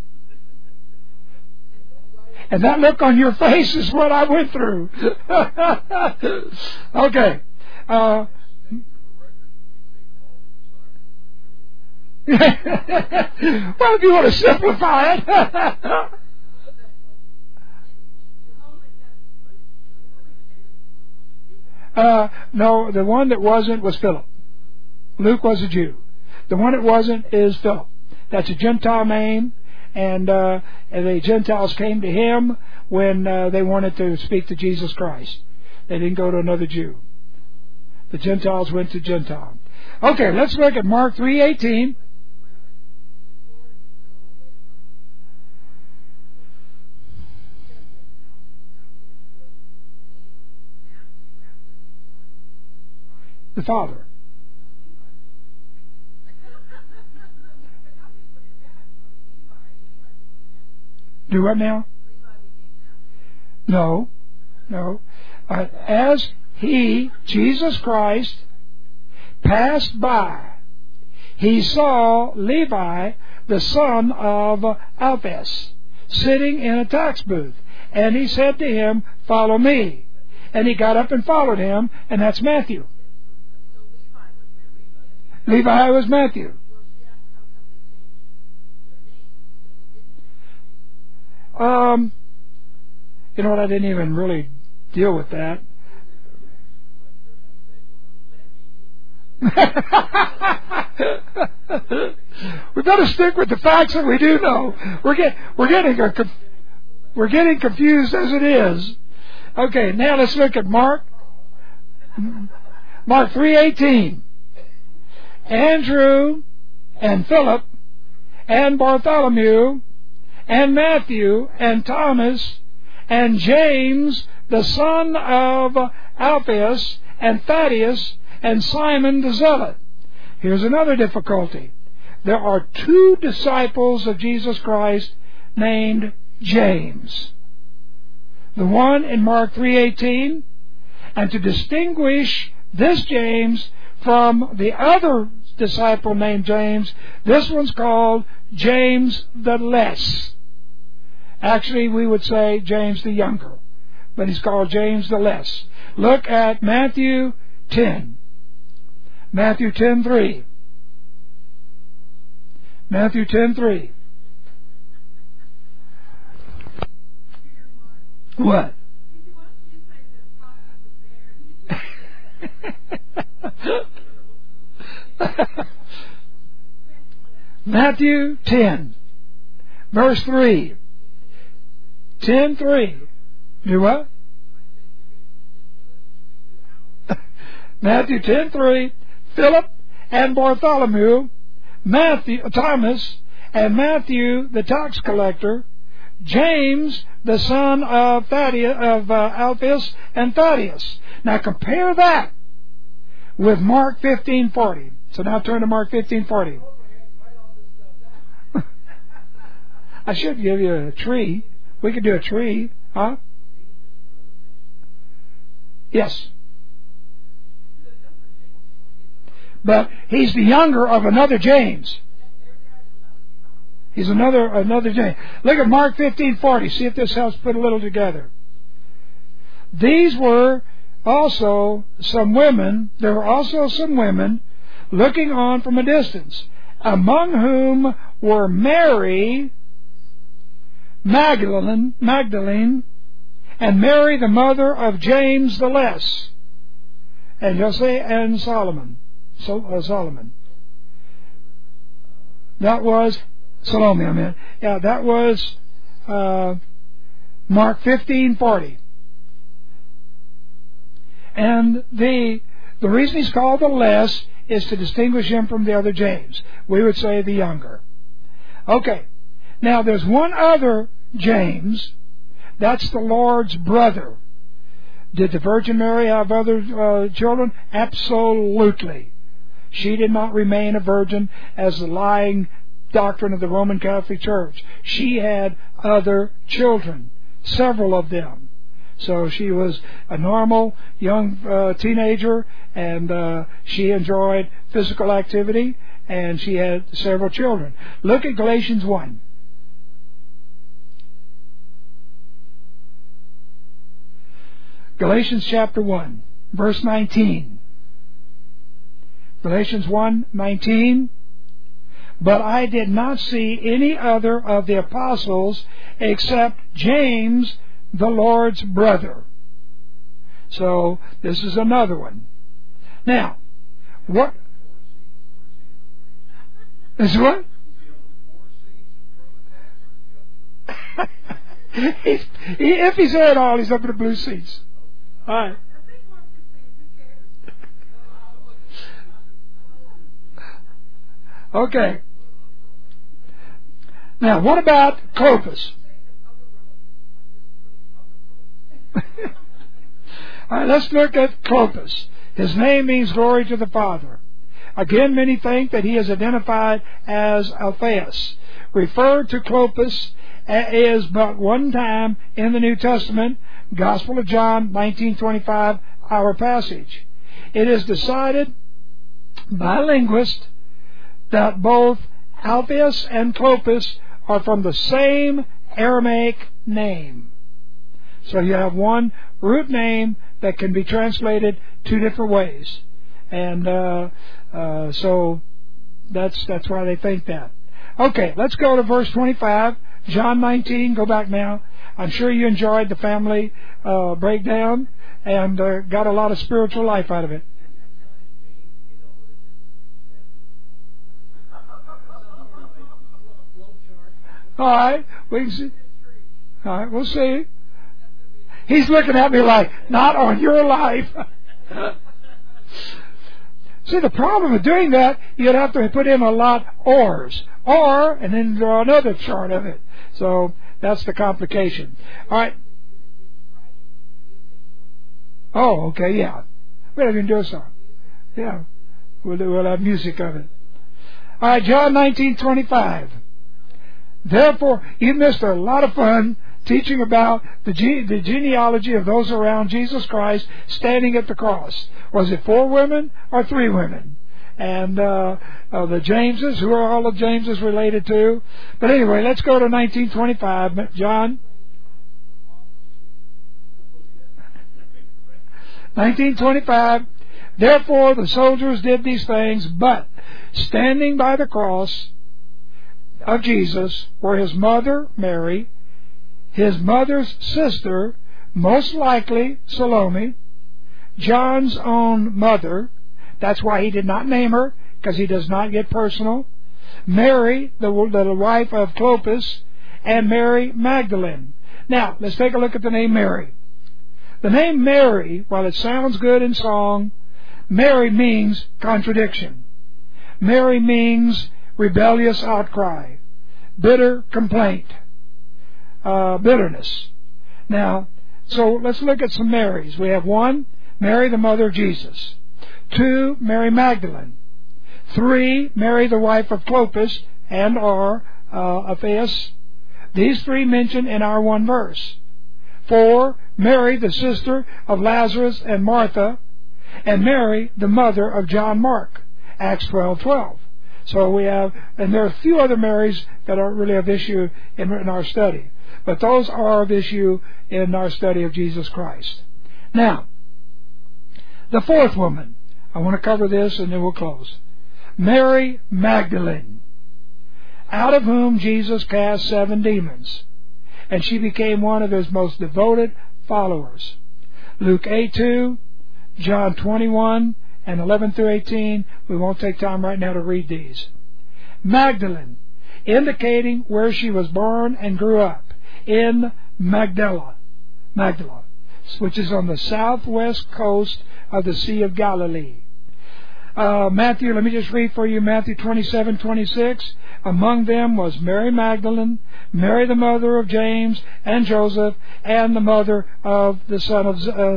And that look on your face is what I went through. Okay. Well, if you want to simplify it. No, the one that wasn't was Philip. Luke was a Jew. The one that wasn't is Philip. That's a Gentile name, and the Gentiles came to him when they wanted to speak to Jesus Christ. They didn't go to another Jew. The Gentiles went to Gentile. Okay, let's look at Mark 3:18. The Father. Do what now? No. As he, Jesus Christ, passed by, he saw Levi, the son of Alphaeus, sitting in a tax booth. And he said to him, "Follow me." And he got up and followed him, and that's Matthew. Levi was Matthew. You know what? I didn't even really deal with that. We better stick with the facts that we do know. We're getting confused as it is. Okay, now let's look at Mark 3:18. Andrew and Philip and Bartholomew and Matthew and Thomas and James the son of Alphaeus and Thaddeus and Simon the Zealot. Here's another difficulty. There are two disciples of Jesus Christ named James. The one in Mark 3:18, and to distinguish this James from the other disciple named James, this one's called James the Less. Actually, we would say James the Younger, but he's called James the Less. Look at Matthew 10. Matthew 10:3. Matthew 10:3. What? Matthew 10, verse 3. 10:3. Do what? Matthew 10:3. Philip and Bartholomew, Thomas, and Matthew the tax collector, James the son of Alphaeus and Thaddeus. Now compare that with Mark 15:40. So now turn to Mark 15:40. I should give you a tree. We could do a tree, huh? Yes. But he's the younger of another James. He's another James. Look at Mark 15:40. See if this helps put a little together. These were also some women. There were also some women looking on from a distance, among whom were Mary Magdalene, and Mary the mother of James the Less, and Jose and Solomon. That was Salome. Yeah, that was Mark 15:40. And the reason he's called the less is to distinguish him from the other James. We would say the younger. Okay. Now there's one other James. That's the Lord's brother. Did the Virgin Mary have other children? Absolutely. She did not remain a virgin as the lying doctrine of the Roman Catholic Church. She had other children, several of them. So she was a normal young teenager, and she enjoyed physical activity, and she had several children. Look at Galatians 1. Galatians chapter 1, verse 19. Galatians 1:19. But I did not see any other of the apostles except James, the Lord's brother. So this is another one. Now, what is what? If he's there at all, he's up in the blue seats. All right. Okay. Now, what about Clopas? All right, let's look at Clopas. His name means glory to the Father. Again, many think that he is identified as Alphaeus. Referred to Clopas is but one time in the New Testament, Gospel of John 19:25, our passage. It is decided by linguists that both Alphaeus and Clopas are from the same Aramaic name. So you have one root name that can be translated two different ways. And so that's why they think that. Okay, let's go to verse 25. John 19, go back now. I'm sure you enjoyed the family breakdown and got a lot of spiritual life out of it. All right, we can see. All right, we'll see. He's looking at me like, not on your life. See, the problem with doing that, you'd have to put in a lot ors. Or, and then draw another chart of it. So, that's the complication. All right. Oh, okay, yeah. We're going to do a song. Yeah. We'll have music of it. All right, John 19:25. Therefore, you missed a lot of fun teaching about the genealogy of those around Jesus Christ standing at the cross. Was it 4 women or 3 women? And the Jameses, who are all the Jameses related to? But anyway, let's go to 19:25. John 19:25. Therefore the soldiers did these things, but standing by the cross of Jesus were his mother Mary, his mother's sister, most likely Salome, John's own mother. That's why he did not name her, because he does not get personal. Mary, the wife of Clopas, and Mary Magdalene. Now, let's take a look at the name Mary. The name Mary, while it sounds good in song, Mary means contradiction. Mary means rebellious outcry, bitter complaint, bitterness. Now, so let's look at some Marys. We have 1, Mary, the mother of Jesus. 2, Mary Magdalene. 3, Mary, the wife of Clopas and or Alphaeus. These 3 mentioned in our one verse. 4, Mary, the sister of Lazarus and Martha, and Mary, the mother of John Mark, Acts 12:12. So we have, and there are a few other Marys that aren't really of issue in our study, but those are of issue in our study of Jesus Christ. Now, the 4th woman. I want to cover this and then we'll close. Mary Magdalene, out of whom Jesus cast 7 demons, and she became one of his most devoted followers. Luke 8:2, John 21, and 11 through 18. We won't take time right now to read these. Magdalene, indicating where she was born and grew up, in Magdala, which is on the southwest coast of the Sea of Galilee. Matthew, let me just read for you Matthew 27:26. Among them was Mary Magdalene, Mary the mother of James and Joseph, and the mother of the son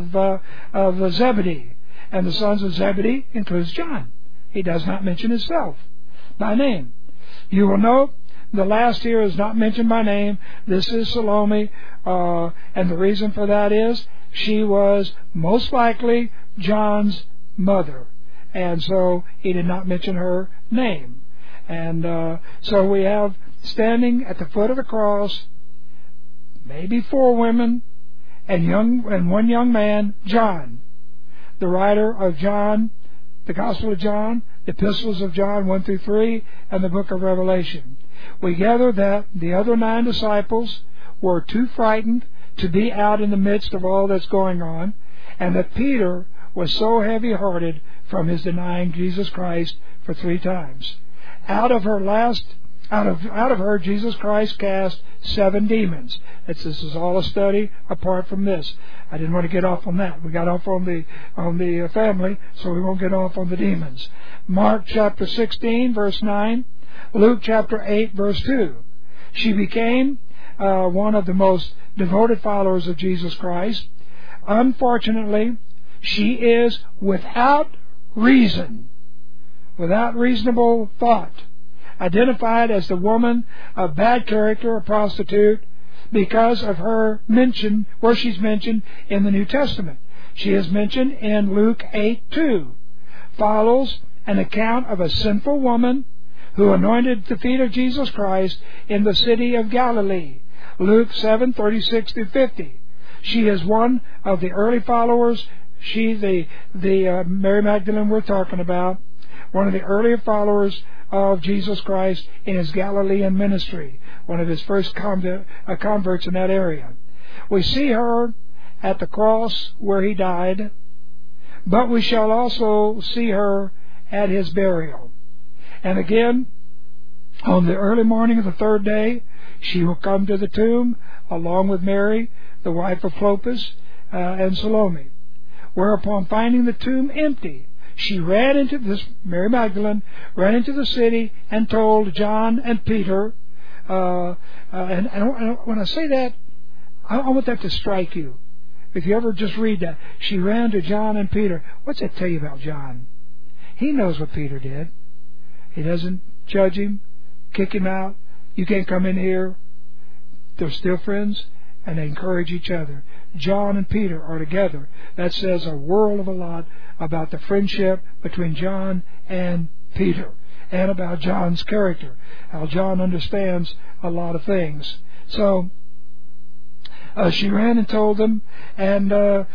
of Zebedee. And the sons of Zebedee includes John. He does not mention himself by name. You will note the last here is not mentioned by name. This is Salome, and the reason for that is she was most likely John's mother. And so he did not mention her name. And so we have standing at the foot of the cross, maybe 4 women and one young man, John, the writer of John, the Gospel of John, the Epistles of John 1 through 3, and the book of Revelation. We gather that the other 9 disciples were too frightened to be out in the midst of all that's going on, and that Peter was so heavy-hearted from his denying Jesus Christ for 3 times. Out of her, Jesus Christ cast 7 demons. This is all a study apart from this. I didn't want to get off on that. We got off on the family, so we won't get off on the demons. Mark chapter 16, verse 9. Luke chapter 8, verse 2. She became one of the most devoted followers of Jesus Christ. Unfortunately, she is without reason, without reasonable thought, identified as the woman of bad character, a prostitute, because of her mention, where she's mentioned in the New Testament. She is mentioned in Luke 8:2. Follows an account of a sinful woman who anointed the feet of Jesus Christ in the city of Galilee. Luke 7:36-50. She is one of the early followers. She, the Mary Magdalene we're talking about, one of the earlier followers of Jesus Christ in his Galilean ministry, one of his first converts in that area. We see her at the cross where he died, but we shall also see her at his burial. And again, on the early morning of the 3rd day, she will come to the tomb along with Mary, the wife of Clopas, and Salome. Whereupon, finding the tomb empty, she ran into this, Mary Magdalene, ran into the city and told John and Peter, and when I say that, I want that to strike you. If you ever just read that, she ran to John and Peter. What's that tell you about John? He knows what Peter did. He doesn't judge him, kick him out. You can't come in here. They're still friends, and they encourage each other. John and Peter are together. That says a world of a lot about the friendship between John and Peter, and about John's character, how John understands a lot of things. So she ran and told them, and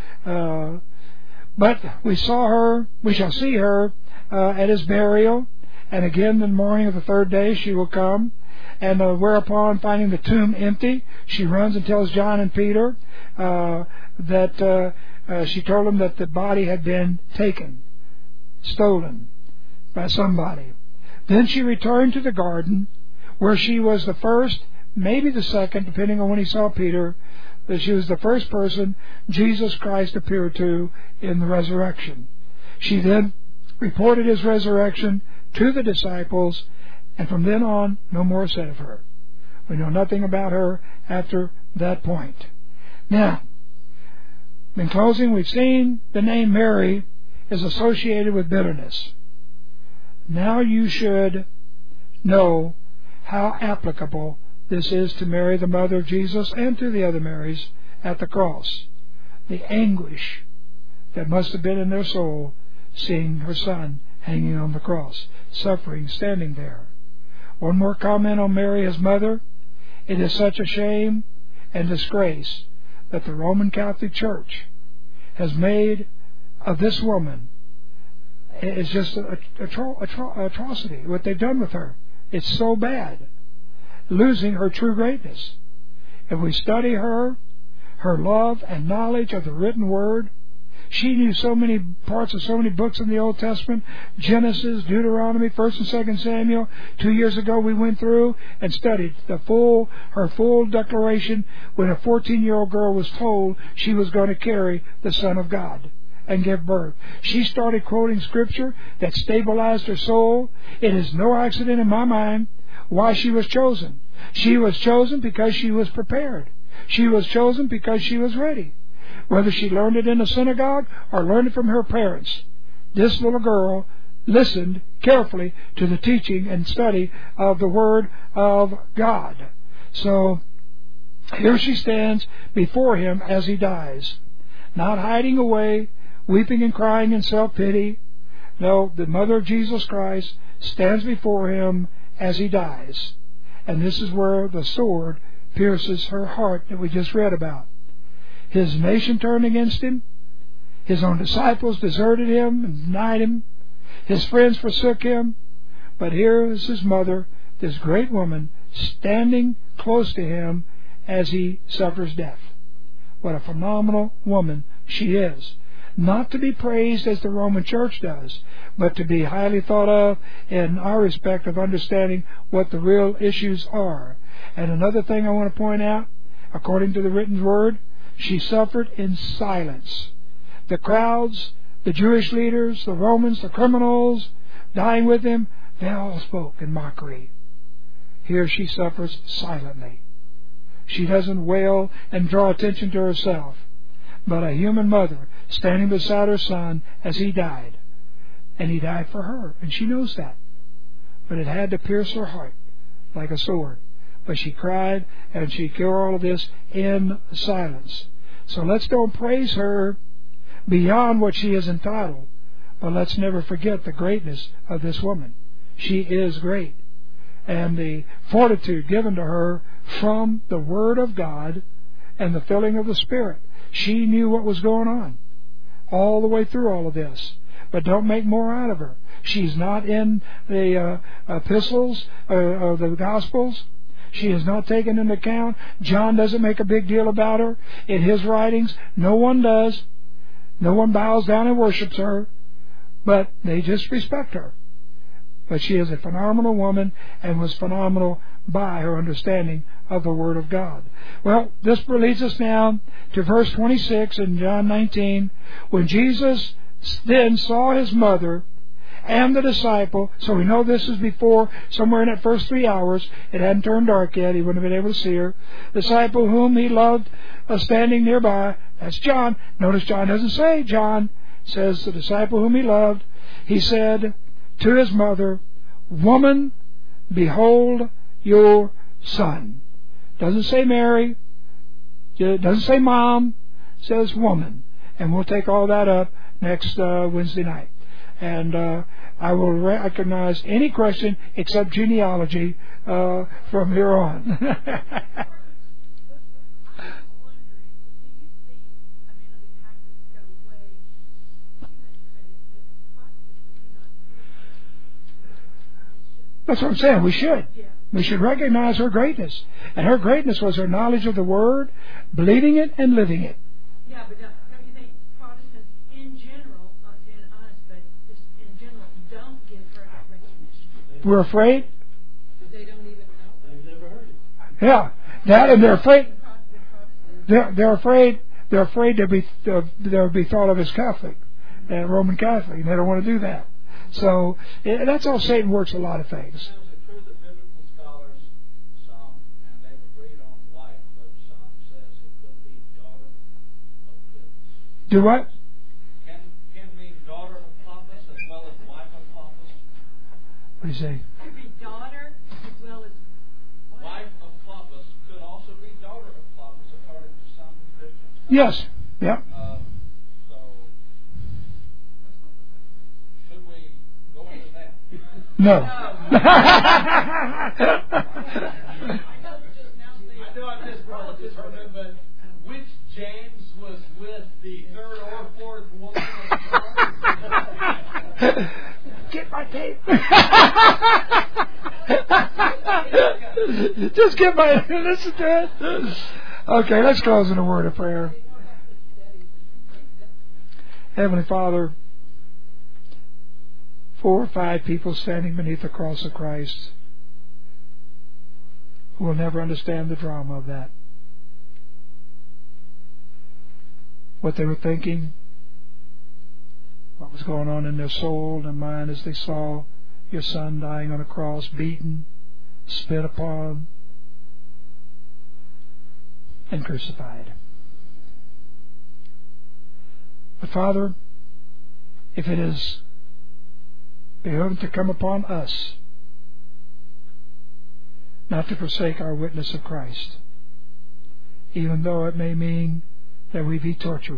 but we shall see her at his burial, and again in the morning of the 3rd day she will come. And whereupon, finding the tomb empty, she runs and tells John and Peter that she told them that the body had been taken, stolen by somebody. Then she returned to the garden, where she was the first, maybe the second, depending on when he saw Peter, that she was the first person Jesus Christ appeared to in the resurrection. She then reported his resurrection to the disciples, and from then on, no more said of her. We know nothing about her after that point. Now, in closing, we've seen the name Mary is associated with bitterness. Now you should know how applicable this is to Mary, the mother of Jesus, and to the other Marys at the cross. The anguish that must have been in their soul seeing her son hanging on the cross, suffering, standing there. One more comment on Mary, his mother. It is such a shame and disgrace that the Roman Catholic Church has made of this woman. It's just an atrocity what they've done with her. It's so bad, losing her true greatness. If we study her love and knowledge of the written word, She knew so many parts of so many books in the Old Testament. Genesis, Deuteronomy, 1st and 2nd Samuel. 2 years ago we went through and studied her full declaration when a 14-year-old girl was told she was going to carry the Son of God and give birth. She started quoting Scripture that stabilized her soul. It is no accident in my mind why she was chosen. She was chosen because she was prepared. She was chosen because she was ready. Whether she learned it in a synagogue or learned it from her parents, this little girl listened carefully to the teaching and study of the Word of God. So here she stands before him as he dies, not hiding away, weeping and crying in self-pity. No, the Mother of Jesus Christ stands before him as he dies. And this is where the sword pierces her heart that we just read about. His nation turned against him. His own disciples deserted him and denied him. His friends forsook him. But here is his mother, this great woman, standing close to him as he suffers death. What a phenomenal woman she is. Not to be praised as the Roman Church does, but to be highly thought of in our respect of understanding what the real issues are. And another thing I want to point out, according to the written word, she suffered in silence. The crowds, the Jewish leaders, the Romans, the criminals dying with him, they all spoke in mockery. Here she suffers silently. She doesn't wail and draw attention to herself, but a human mother standing beside her son as he died. And he died for her, and she knows that. But it had to pierce her heart like a sword. But she cried, and she killed all of this in silence. So let's don't praise her beyond what she is entitled, but let's never forget the greatness of this woman. She is great. And the fortitude given to her from the Word of God and the filling of the Spirit. She knew what was going on all the way through all of this. But don't make more out of her. She's not in the epistles or the Gospels. She is not taken into account. John doesn't make a big deal about her in his writings. No one does. No one bows down and worships her. But they just respect her. But she is a phenomenal woman and was phenomenal by her understanding of the Word of God. Well, this leads us now to verse 26 in John 19. When Jesus then saw his mother and the disciple, so we know this is before, somewhere in that first 3 hours, it hadn't turned dark yet, he wouldn't have been able to see her. Disciple whom he loved standing nearby, that's John. Notice John doesn't say John, it says the disciple whom he loved. He said to his mother, "Woman, behold your son." Doesn't say Mary, doesn't say mom, says woman. And we'll take all that up next Wednesday night. And I will recognize any question except genealogy from here on. That's what I'm saying. We should. We should recognize her greatness. And her greatness was her knowledge of the Word, believing it and living it. Yeah, but don't you think Protestants in general, not saying us, but just in general, don't give her that recognition? We're afraid? They don't even know. They've never heard it. Yeah. That, and they're afraid. They're afraid. They're afraid they'll be thought of as Catholic, Roman Catholic, and they don't want to do that. So that's how Satan works a lot of things. Is it true that biblical scholars, some, and they've agreed on wife, but some says it could be daughter of Clopas? Do what? Can mean daughter of Clopas as well as wife of Clopas? What do you say? Could be daughter as well as Wife of Clopas could also be daughter of Clopas according to some Christian scholars. Yes. Yep. So, should we go into that? No. I know I just remembered which James was with the third or fourth woman. Get my tape. Just get my listen to it. Okay, let's close in a word of prayer. Heavenly Father, 4 or 5 people standing beneath the cross of Christ who will never understand the drama of that. What they were thinking, what was going on in their soul and mind as they saw your Son dying on a cross, beaten, spit upon, and crucified. But Father, if it is behooved to come upon us, not to forsake our witness of Christ, even though it may mean that we be tortured.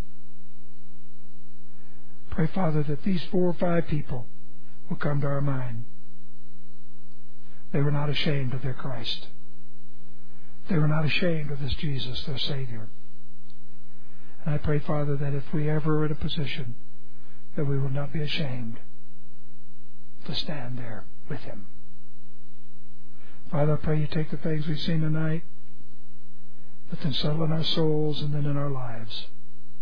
Pray, Father, that these 4 or 5 people will come to our mind. They were not ashamed of their Christ. They were not ashamed of this Jesus, their Savior. And I pray, Father, that if we ever are in a position, that we will not be ashamed to stand there with Him. Father, I pray you take the things we've seen tonight, let them settle in our souls and then in our lives.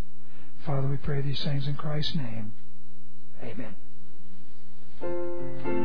Father, we pray these things in Christ's name. Amen.